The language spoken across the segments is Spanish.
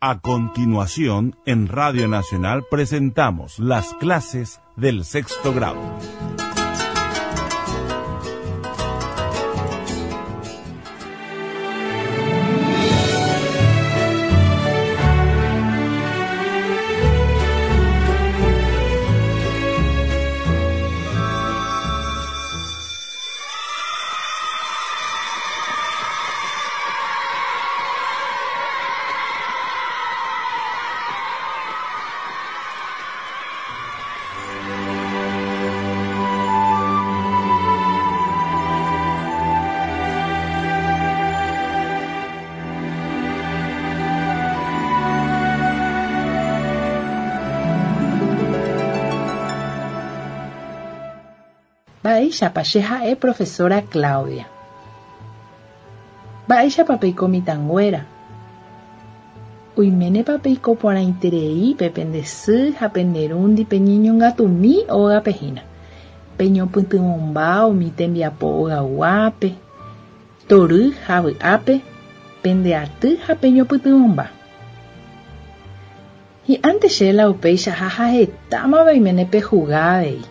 A continuación, en Radio Nacional presentamos las clases del sexto grado. Mba'éichapa che ha'e profesora Claudia. Mba'éichapa peiko mitãnguéra. Oiménepa peiko porãiterei pe pendesy ha penderúndi pe ñeñongatumi ógapehína. Pe ñopytyvõmba umi tembiapo ogaguápe, tory ha vy'ápe, pendeaty ha pe ñopytyvõmba. Hi'ánte che la upéicha ha hahetámava oiméne pe jugada avei.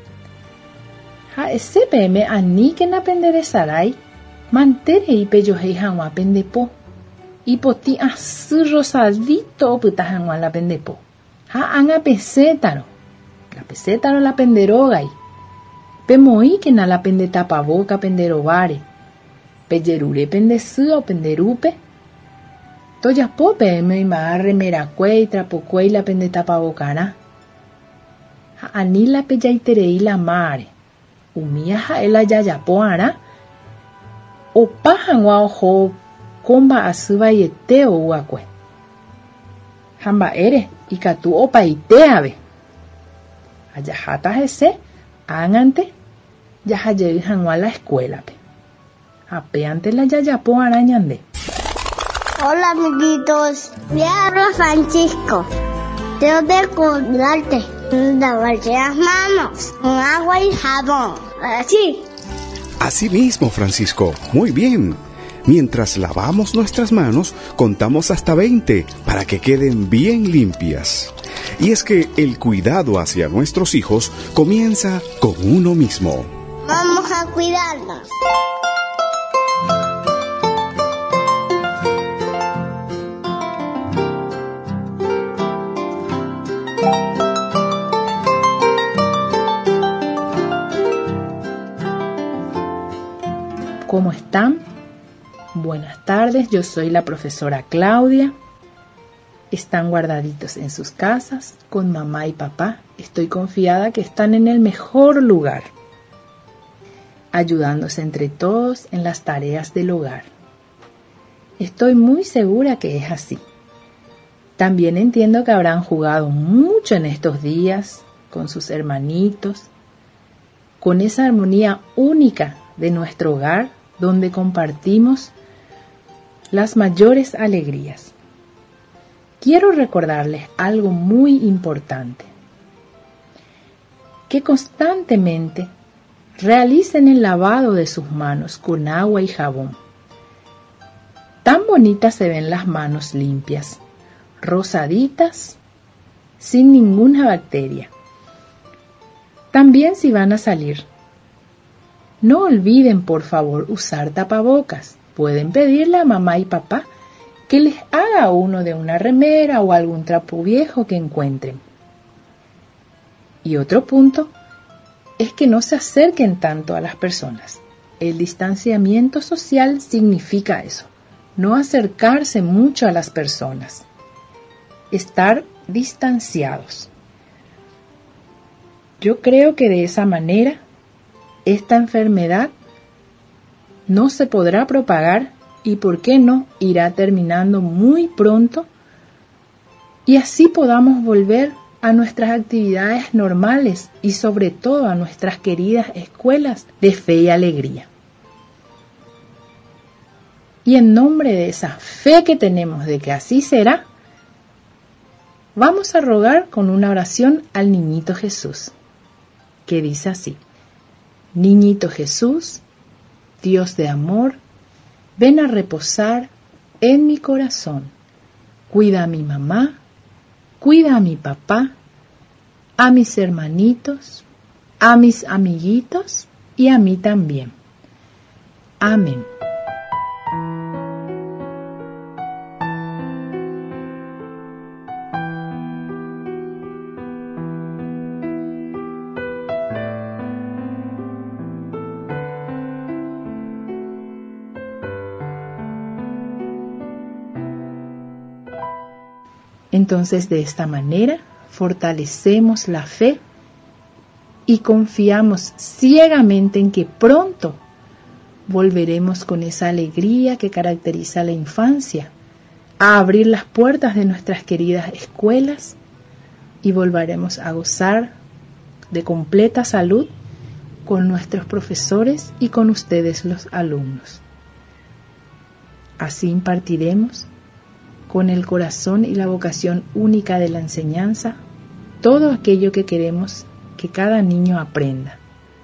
Ha'esépe aníkena penderesarái mantérei pejohéi hag̃ua pendepo. Ipotĩ asy rosadito opyta hag̃ua la pendepo. Ha ág̃a pesétaro. La pesétaro la penderógai. Pemoíkena la pendetapavoca penderováre. Pejerure pendesy o penderúpe. Tojapópe oimba'e remerakuéi trapokuéi la pendetapavokarã. Ha ani la pejaiterei la máre. Umia ha'e la jajapo'arã opa hag̃ua oho ko mba'asy vaiete oguakue. Ha mba'ére ikatu opaite ave. Ajaháta hese ág̃ante jahajey hag̃ua la escuelape. Ha péante la jajapo'arã ñande. Hola amiguitos, me habla Francisco. Tengo que cuidarte, lavarte las manos con agua y jabón. Así. Así mismo, Francisco. Muy bien. Mientras lavamos nuestras manos, contamos hasta 20 para que queden bien limpias. Y es que el cuidado hacia nuestros hijos comienza con uno mismo. Vamos a cuidarnos. ¿Cómo están? Buenas tardes, yo soy la profesora Claudia. Están guardaditos en sus casas con mamá y papá. Estoy confiada que están en el mejor lugar, ayudándose entre todos en las tareas del hogar. Estoy muy segura que es así. También entiendo que habrán jugado mucho en estos días con sus hermanitos, con esa armonía única de nuestro hogar, donde compartimos las mayores alegrías. Quiero recordarles algo muy importante: que constantemente realicen el lavado de sus manos con agua y jabón. Tan bonitas se ven las manos limpias, rosaditas, sin ninguna bacteria. También si van a salir, no olviden por favor usar tapabocas. Pueden pedirle a mamá y papá que les haga uno de una remera o algún trapo viejo que encuentren. Y otro punto es que no se acerquen tanto a las personas. El distanciamiento social significa eso, no acercarse mucho a las personas, estar distanciados. Yo creo que de esa manera esta enfermedad no se podrá propagar y, ¿por qué no?, irá terminando muy pronto y así podamos volver a nuestras actividades normales y sobre todo a nuestras queridas escuelas de fe y alegría. Y en nombre de esa fe que tenemos de que así será, vamos a rogar con una oración al Niñito Jesús, que dice así: Niñito Jesús, Dios de amor, ven a reposar en mi corazón. cuida a mi mamá, cuida a mi papá, a mis hermanitos, a mis amiguitos y a mí también. Amén. Entonces, de esta manera, fortalecemos la fe y confiamos ciegamente en que pronto volveremos con esa alegría que caracteriza la infancia a abrir las puertas de nuestras queridas escuelas y volveremos a gozar de completa salud con nuestros profesores y con ustedes los alumnos. Así impartiremos con el corazón y la vocación única de la enseñanza todo aquello que queremos que cada niño aprenda.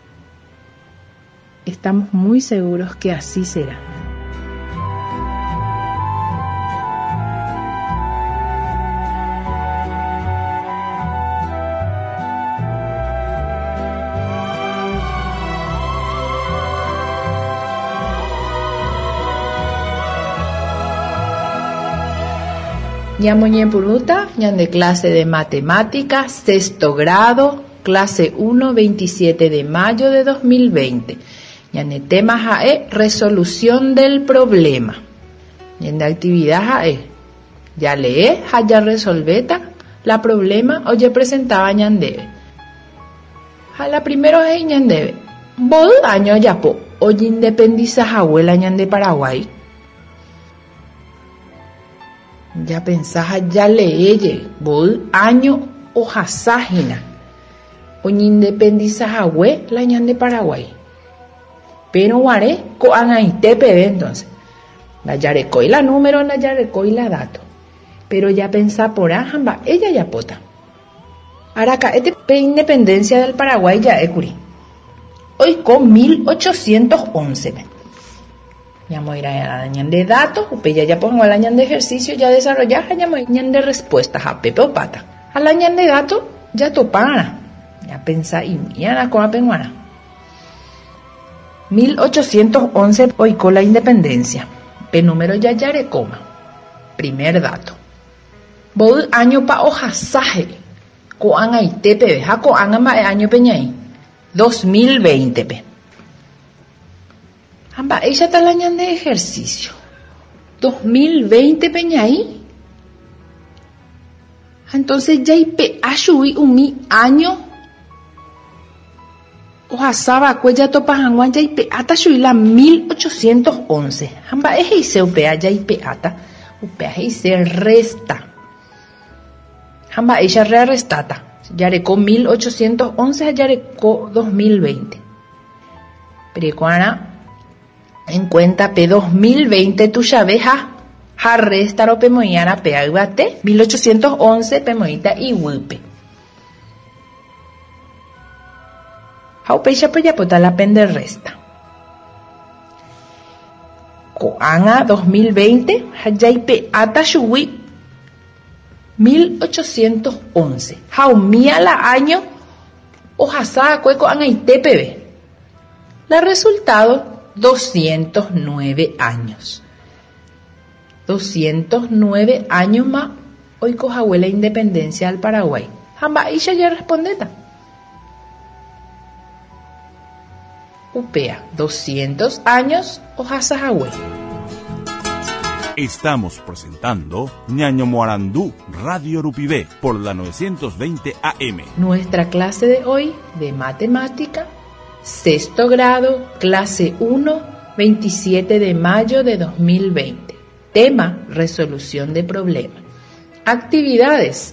Estamos muy seguros que así será. Ñamoñen Puruta, ñan de clase de matemáticas, sexto grado, clase 1, 27 de mayo de 2020. Ñan de tema jae, resolución del problema. Ñan de actividad jae, ya lee, ya resolveta, la problema o ya presentaba ñan debe. A la primero es ñan debe. Bod año ya po, o independiza abuela ñan de Paraguay. Ya pensás ya leeye, bod año o jaságina, o independizas agüe la ñan de Paraguay. Pero guaré co anaite pebe entonces. La yarecoy la número, la yarecoy la dato. Pero ya pensá por ajamba, ella ya pota. Araca, independencia del Paraguay ya ecuri. Hoy con 1811. Ya me irá a la ñan de datos, ya pongo a la ñan de ejercicio, ya desarrollar, ya me ñan de respuestas a Pepe o Pata. A la ñan de datos, ya topana. Ya pensá y ya con la penguana. 1811 hoy con la independencia. P número ya yarecoma. Primer dato. Bod año pa hojasaje. Coan aite pe, ja coan ama año peñaí. 2020 pe. Amba, ella está la ñan de ejercicio. 2020 peñaí. Entonces ya ipe ayui umi año. Oja saba cuella topa hanguan ya ipe ata shui la 1811. Amba es hice upea ya ipe ata. Upea hice resta. Amba ella rearrestata. Ya recó 1811 ya recó 2020. Pero cuana en cuenta P 2020 tu chaveja harrestaro pemoiana pe aguate 1811 pemoita y huipe. Haupecha peyapota la pende resta. Coanga 2020 hayaipe atashui 1811. Haumia la año ojasa cueco angaitepebe. La resultado 209 años. 209 años más hoy cojahuela independencia del Paraguay. Jamba isha ya respondeta. Upea 200 años ojasajahue. Estamos presentando Ñaño Moarandú Radio Rupibé por la 920 AM. Nuestra clase de hoy de matemática, sexto grado, clase 1, 27 de mayo de 2020. Tema, resolución de problemas. Actividades.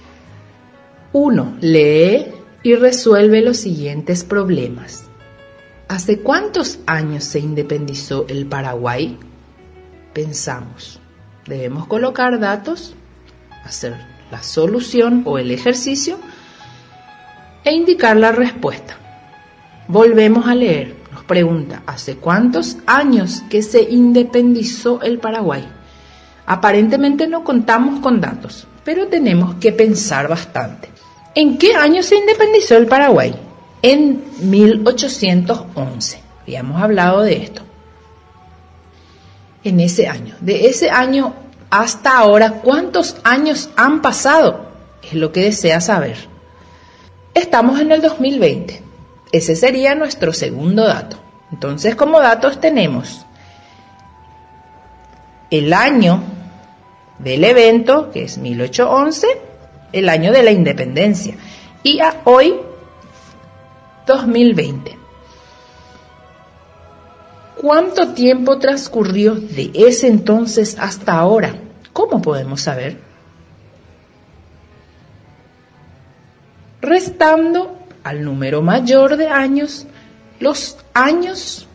1. Lee y resuelve los siguientes problemas. ¿Hace cuántos años se independizó el Paraguay? Pensamos. Debemos colocar datos, hacer la solución o el ejercicio e indicar la respuesta. Volvemos a leer. Nos pregunta, ¿hace cuántos años que se independizó el Paraguay? Aparentemente no contamos con datos, pero tenemos que pensar bastante. ¿En qué año se independizó el Paraguay? En 1811. Habíamos hablado de esto. En ese año. De ese año hasta ahora, ¿cuántos años han pasado? Es lo que desea saber. Estamos en el 2020. Ese sería nuestro segundo dato. Entonces, como datos tenemos el año del evento, que es 1811, el año de la independencia, y a hoy, 2020. ¿Cuánto tiempo transcurrió de ese entonces hasta ahora? ¿Cómo podemos saber? Restando al número mayor de años, los años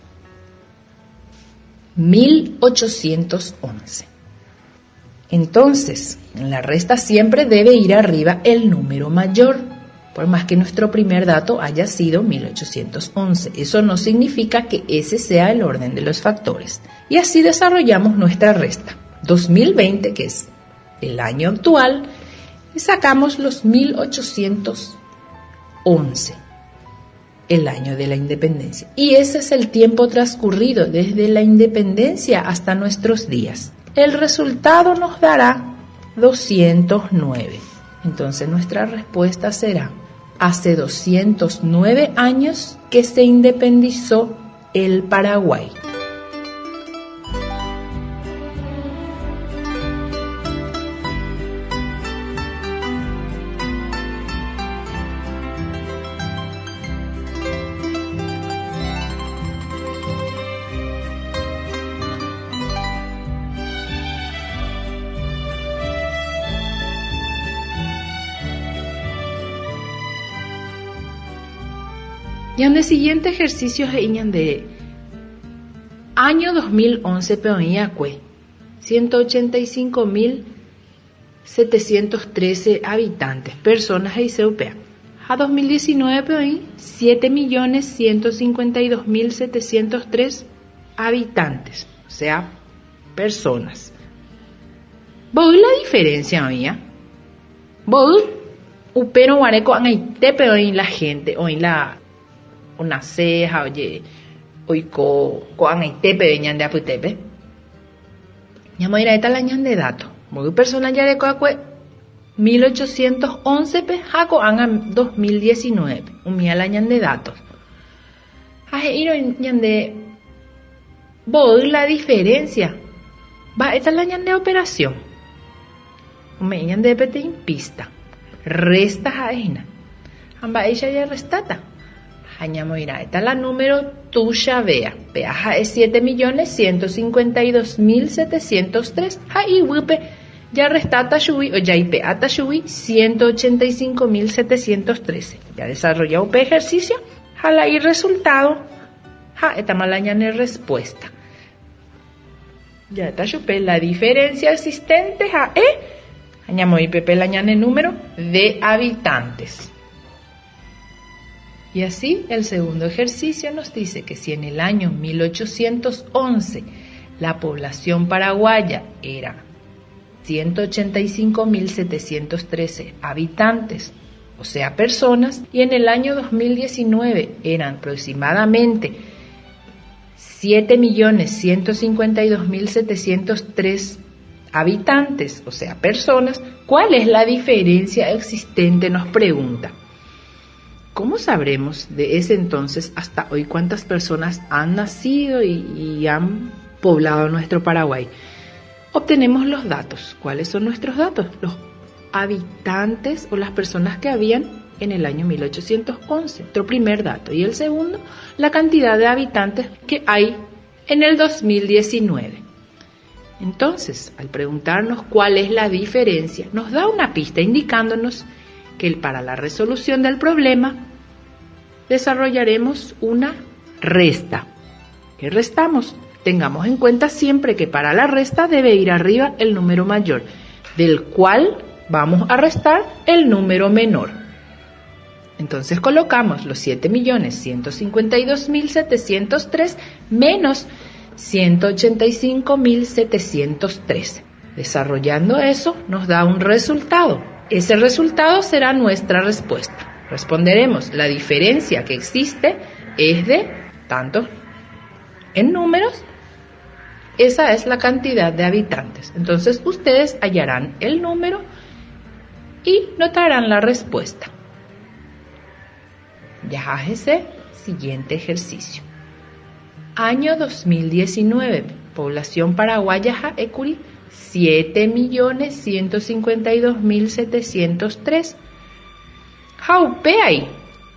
1811. Entonces, en la resta siempre debe ir arriba el número mayor, por más que nuestro primer dato haya sido 1811. Eso no significa que ese sea el orden de los factores. Y así desarrollamos nuestra resta. 2020, que es el año actual, y sacamos los 1811, el año de la independencia. Y ese es el tiempo transcurrido desde la independencia hasta nuestros días. El resultado nos dará 209. Entonces nuestra respuesta será: hace 209 años que se independizó el Paraguay. Y en el siguiente ejercicio es de año 2011 peoníacue 185.713 habitantes, personas y CUPA. A 2019 peoní 7.152.703 habitantes, o sea, personas. ¿Voy la diferencia mía? ¿Voy? Upero guareco anaite peoní la gente, o en la una ceja, oye, hoy coan y tepe venían de aputepe. Ya me irá esta la año de datos. Muy personal ya de coacue 1811 pe jaco an 2019. Un mía la año de datos. Aje iro de voy la diferencia. Va esta la año de operación. Me ñan de pete pista. Resta jaina. Amba ella ya restata. Añamo irá, esta la número tuya vea. Peaja es 7.152.703. Ahí wipe ya restata shubi o ya ipe ata shubi 185.713. Ya desarrollado un ejercicio. Jala y resultado. Ja, esta malaña en respuesta. Ya está chupe la diferencia existente. Ja, añamo ipe pelaña en número de habitantes. Y así, el segundo ejercicio nos dice que si en el año 1811 la población paraguaya era 185.713 habitantes, o sea, personas, y en el año 2019 eran aproximadamente 7.152.703 habitantes, o sea, personas, ¿cuál es la diferencia existente? Nos pregunta. ¿Cómo sabremos de ese entonces hasta hoy cuántas personas han nacido y han poblado nuestro Paraguay? Obtenemos los datos. ¿Cuáles son nuestros datos? Los habitantes o las personas que habían en el año 1811, nuestro primer dato. Y el segundo, la cantidad de habitantes que hay en el 2019. Entonces, al preguntarnos cuál es la diferencia, nos da una pista indicándonos que para la resolución del problema desarrollaremos una resta. ¿Qué restamos? Tengamos en cuenta siempre que para la resta debe ir arriba el número mayor, del cual vamos a restar el número menor. Entonces colocamos los 7.152.703 menos 185.713. Desarrollando eso nos da un resultado. Ese resultado será nuestra respuesta. Responderemos, la diferencia que existe es de tantos en números. Esa es la cantidad de habitantes. Entonces ustedes hallarán el número y notarán la respuesta. Ya hágase siguiente ejercicio. Año 2019, población paraguaya Jaecuri 7.152.703. Jaupeay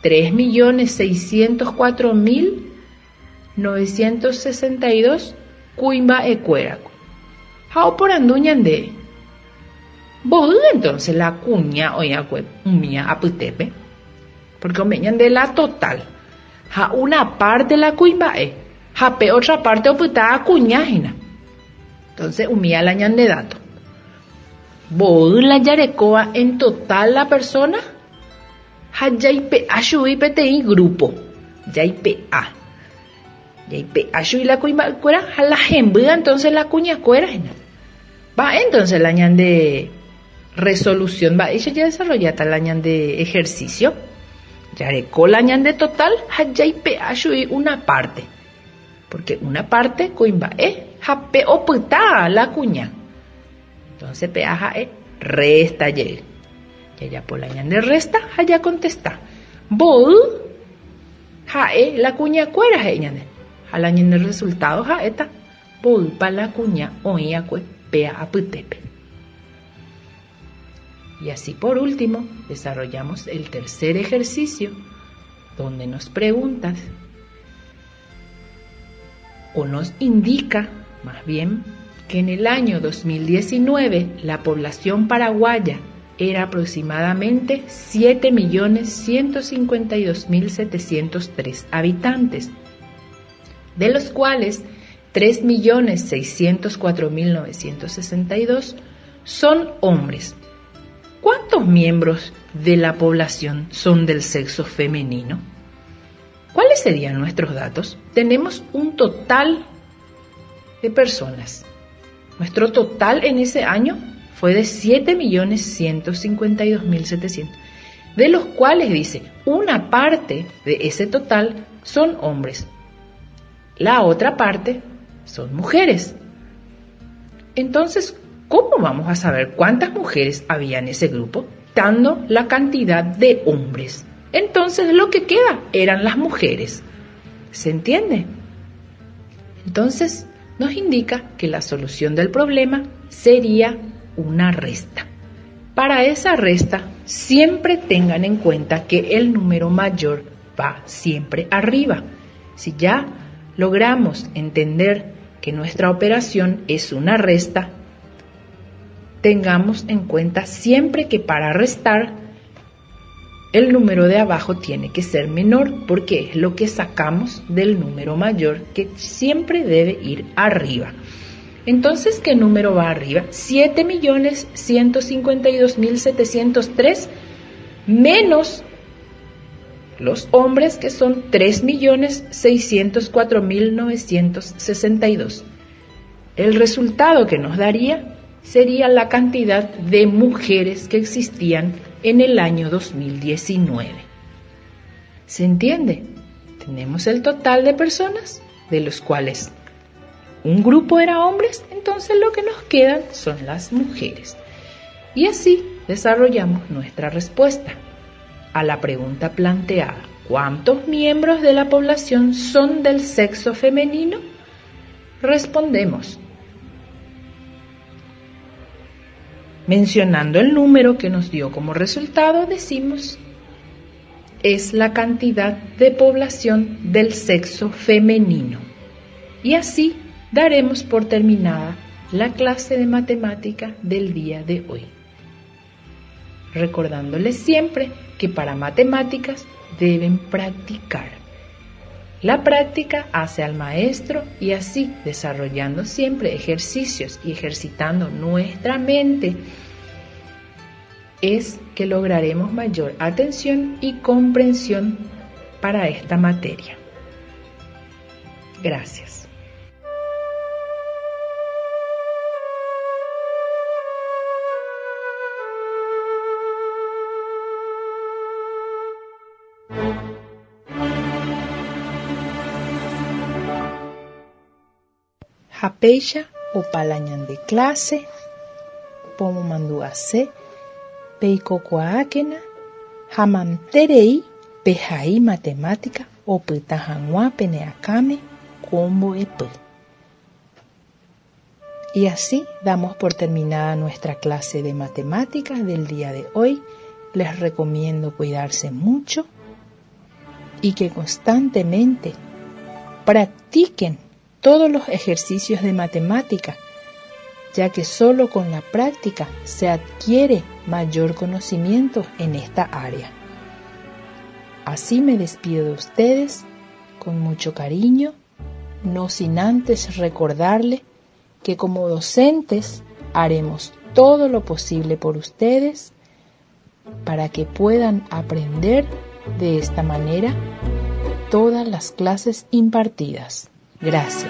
3.604.962 Cuimba Ecueraco. Jau por anduñande. Vos entonces la cuña oya mía aputepe. Porque omeñan de la total. Ja una parte la cuimba jape otra parte oputada cuñágina. Entonces umía la ñan de dato. Vos la yarecoa en total la persona. Ja yaipe ashui pti grupo. Yaipe a. Yaipe ashui la cuimba cuera ja la jembuda entonces la cuña cuera. Va entonces la ñan de resolución va ella ya desarrollada la ñan de ejercicio. Yareco la ñan de total ja yaipe ashui una parte. Porque una parte cuimba jape oputa la cuña. Entonces peaja resta ye. Ya por la ñan de resta ya contesta. Bol ja la cuña cuera ñan. A la ñan de resultado ja eta bol pa la cuña oía cue pea aputepe. Y así por último desarrollamos el tercer ejercicio donde nos preguntas o nos indica, más bien, que en el año 2019 la población paraguaya era aproximadamente 7.152.703 habitantes, de los cuales 3.604.962 son hombres. ¿Cuántos miembros de la población son del sexo femenino? ¿Cuáles serían nuestros datos? Tenemos un total de personas. Nuestro total en ese año fue de 7.152.700, de los cuales dice una parte de ese total son hombres, la otra parte son mujeres. Entonces, ¿cómo vamos a saber cuántas mujeres había en ese grupo? Dando la cantidad de hombres. Entonces lo que queda eran las mujeres. ¿Se entiende? Entonces nos indica que la solución del problema sería una resta. Para esa resta siempre tengan en cuenta que el número mayor va siempre arriba. Si ya logramos entender que nuestra operación es una resta, tengamos en cuenta siempre que para restar el número de abajo tiene que ser menor porque es lo que sacamos del número mayor que siempre debe ir arriba. Entonces, ¿qué número va arriba? 7.152.703 menos los hombres que son 3.604.962. El resultado que nos daría sería la cantidad de mujeres que existían en el año 2019. ¿Se entiende? Tenemos el total de personas, de los cuales un grupo era hombres, entonces lo que nos quedan son las mujeres. Y así desarrollamos nuestra respuesta a la pregunta planteada. ¿Cuántos miembros de la población son del sexo femenino? Respondemos mencionando el número que nos dio como resultado, decimos es la cantidad de población del sexo femenino. Y así daremos por terminada la clase de matemática del día de hoy. Recordándoles siempre que para matemáticas deben practicar. La práctica hace al maestro y así, desarrollando siempre ejercicios y ejercitando nuestra mente, es que lograremos mayor atención y comprensión para esta materia. Gracias. Japeisha o palañan de clase, pomo manduase, peikokuaakena, hamamterei, pejai matemática o pitajanua peneacame, combo epe. Y así damos por terminada nuestra clase de matemáticas del día de hoy. Les recomiendo cuidarse mucho y que constantemente practiquen todos los ejercicios de matemática, ya que solo con la práctica se adquiere mayor conocimiento en esta área. Así me despido de ustedes con mucho cariño, no sin antes recordarles que como docentes haremos todo lo posible por ustedes para que puedan aprender de esta manera todas las clases impartidas. Gracias.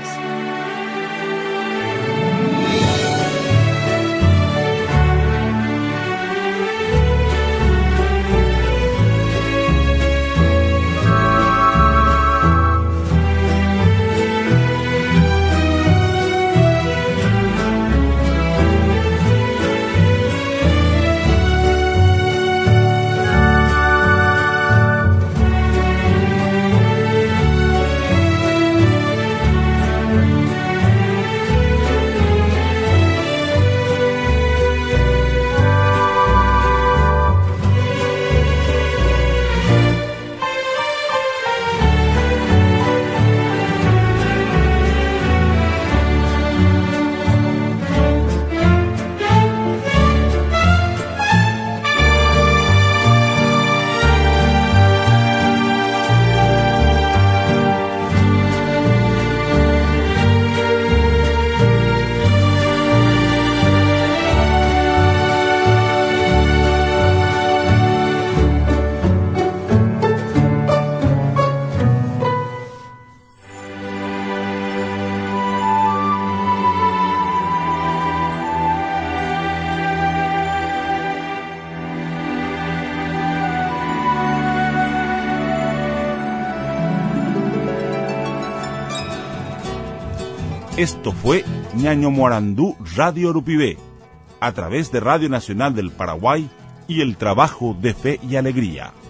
Esto fue Ñaño Morandú Radio Urupibé, a través de Radio Nacional del Paraguay y el trabajo de fe y alegría.